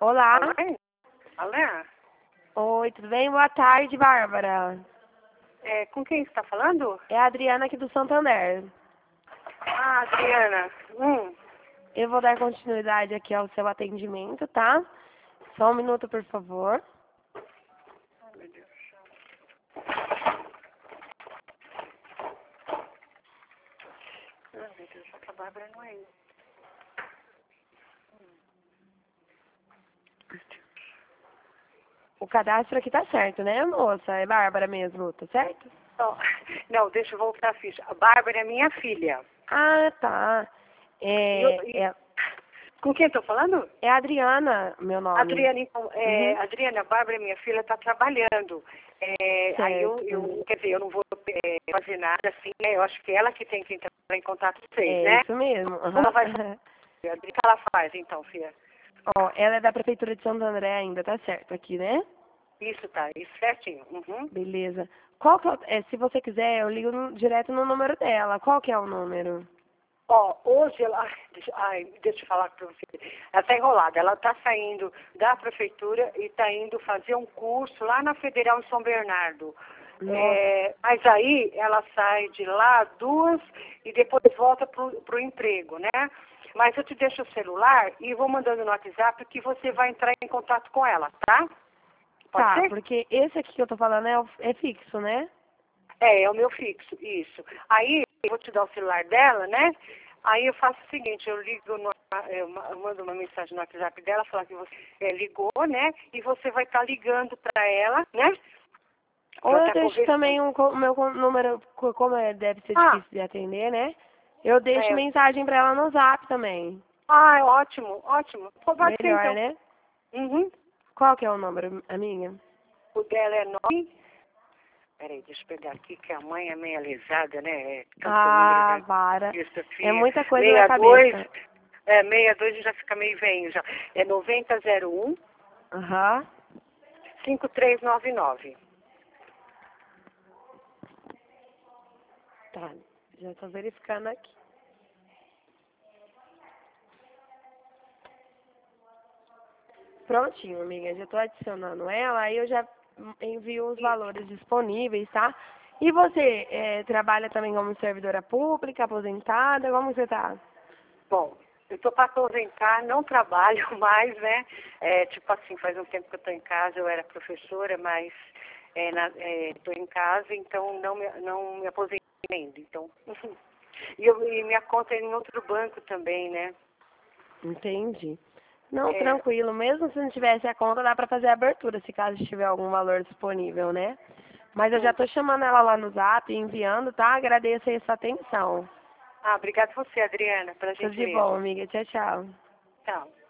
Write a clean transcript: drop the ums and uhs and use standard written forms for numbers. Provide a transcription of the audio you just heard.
Olá. Alô? Alô? Oi, tudo bem? Boa tarde, Bárbara. Com quem você está falando? É a Adriana aqui do Santander. Ah, Adriana. Eu vou dar continuidade aqui ao seu atendimento, tá? Só um minuto, por favor. Ai, meu Deus. Ai, meu Deus, só que a Bárbara não é isso. O cadastro aqui tá certo, né, moça? É Bárbara mesmo, tá certo? Não, deixa eu voltar a ficha. A Bárbara é minha filha. Ah, tá. Com quem estou falando? É a Adriana, meu nome. Adriana, então, Uhum. Adriana, a Bárbara, minha filha, está trabalhando. Aí quer dizer, eu não vou fazer nada assim, né? Eu acho que ela que tem que entrar em contato com vocês, É né? isso mesmo. Uhum. Ela vai fazer. O que ela faz, então, filha? Ó, ela é da Prefeitura de Santo André ainda, tá certo aqui, né? Isso, tá. Isso certinho. Uhum. Beleza. Qual que se você quiser, eu ligo direto no número dela. Qual que é o número? Hoje ela. Deixa eu falar para você. Ela está enrolada. Ela está saindo da prefeitura e está indo fazer um curso lá na Federal em São Bernardo. Mas aí ela sai de lá 2 e depois volta para o emprego, né? Mas eu te deixo o celular e vou mandando no WhatsApp que você vai entrar em contato com ela, tá? Pode ser? Porque esse aqui que eu tô falando é fixo, né? É o meu fixo, isso. Aí eu vou te dar o celular dela, né? Aí eu faço o seguinte, eu mando uma mensagem no WhatsApp dela, falar que você ligou, né? E você vai estar ligando para ela, né? Ou eu deixo também o meu número, como deve ser difícil de atender, né? Eu deixo mensagem pra ela no Zap também. Ótimo, ótimo. Pode ser Melhor, então. né? Uhum. Qual que é o número, amiga? O dela é 9. Peraí, deixa eu pegar aqui, que a mãe é meio lesada, né? Vara. Isso, É muita coisa 62, na cabeça. 62 já fica meio velho já. É 9001 Aham. 5399. Tá, já tô verificando aqui. Prontinho, amiga, já tô adicionando ela, aí eu já envio os valores disponíveis, tá? E você trabalha também como servidora pública, aposentada, como você tá? Bom, eu estou para aposentar, não trabalho mais, né? Tipo assim, faz um tempo que eu estou em casa, eu era professora, mas estou em casa, então não me aposentei ainda. Então, e minha conta é em outro banco também, né? Entendi. Não, tranquilo. Mesmo se não tivesse a conta, dá pra fazer a abertura, se caso tiver algum valor disponível, né? Mas eu já tô chamando ela lá no Zap, enviando, tá? Agradeço aí a sua atenção. Obrigada a você, Adriana, pela Tudo de gentileza. bom, amiga. Tchau, tchau. Tchau.